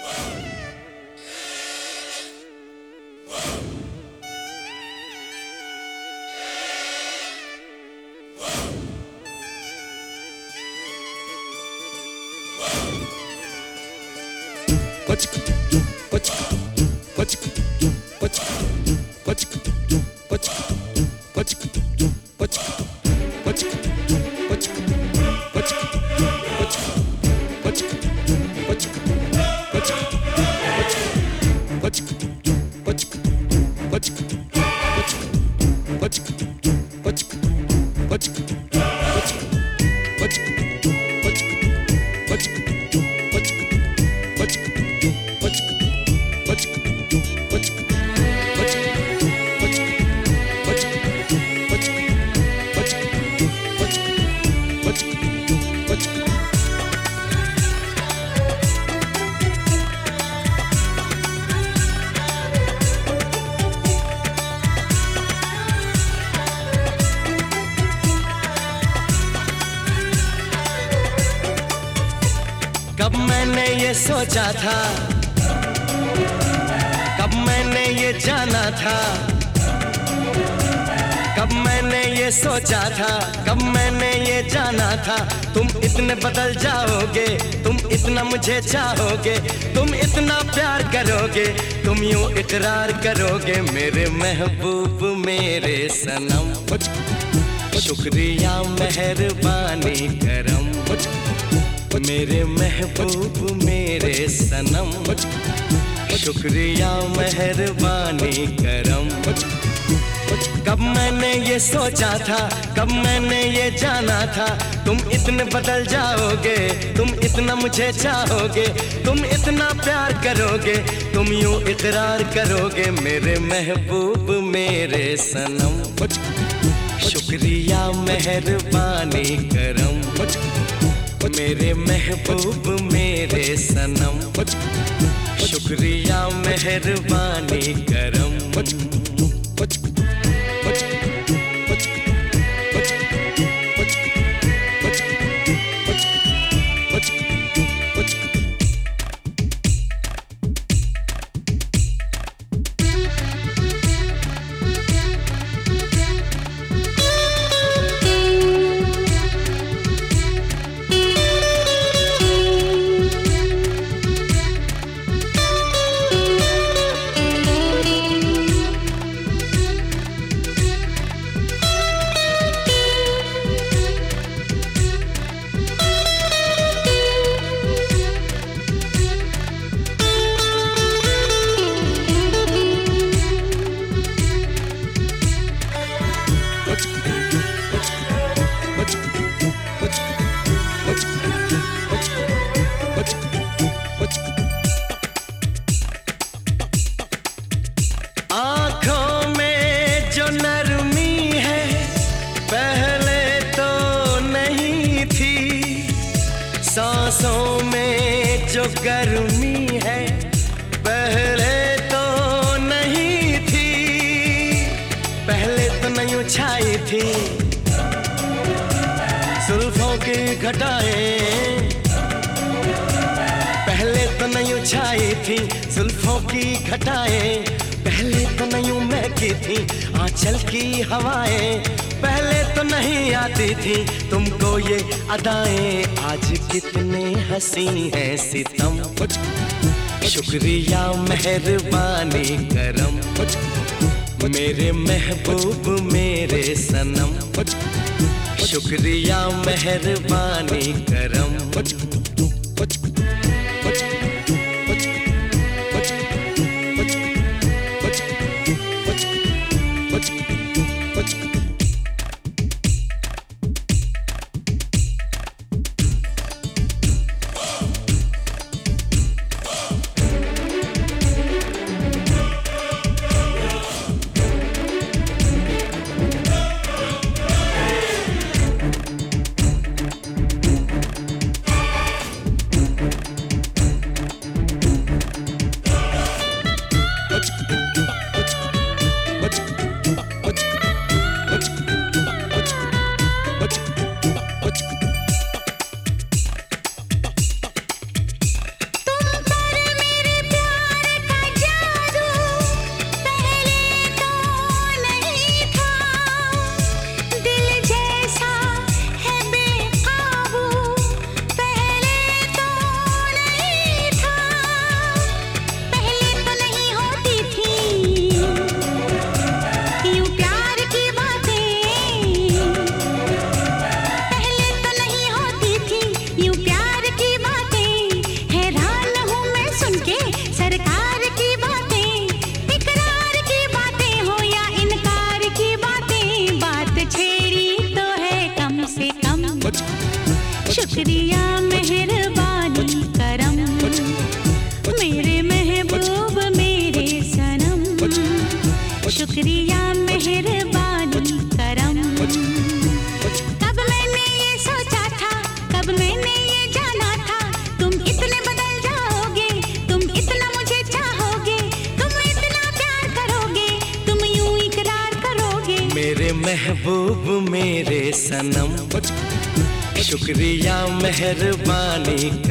कब मैंने ये सोचा था, कब मैंने ये जाना था, कब मैंने ये सोचा था, कब मैंने ये जाना था। तुम इतने बदल जाओगे, तुम इतना मुझे चाहोगे, तुम इतना प्यार करोगे, तुम यूं इकरार करोगे मेरे महबूब मेरे सनम। शुक्रिया मेहरबानी करम मेरे महबूब मेरे सनम। शुक्रिया मेहरबानी करम। कब मैंने ये सोचा था, कब मैंने ये जाना था, तुम इतने बदल जाओगे, तुम इतना मुझे चाहोगे, तुम इतना प्यार करोगे, तुम यूं इकरार करोगे मेरे महबूब मेरे सनम। शुक्रिया मेहरबानी करम मेरे महबूब मेरे सनम। शुक्रिया मेहरबानी करम। आँखों में जो नरमी है पहले तो नहीं थी, सांसों में जो गर्मी है पहले तो नहीं थी, पहले तो नहीं छाई थी जुल्फों की घटाएं, पहले तो नहीं छाई थी जुल्फों की घटाएं, पहले तो नहीं महकी थी आंचल की हवाएं, पहले तो नहीं आती थी तुमको ये अदाएं, आज कितने हंसी हैं सितम। शुक्रिया मेहरबानी करम मेरे महबूब मेरे सनम। शुक्रिया मेहरबानी करम। महबूब मेरे सनम, शुक्रिया मेहरबानी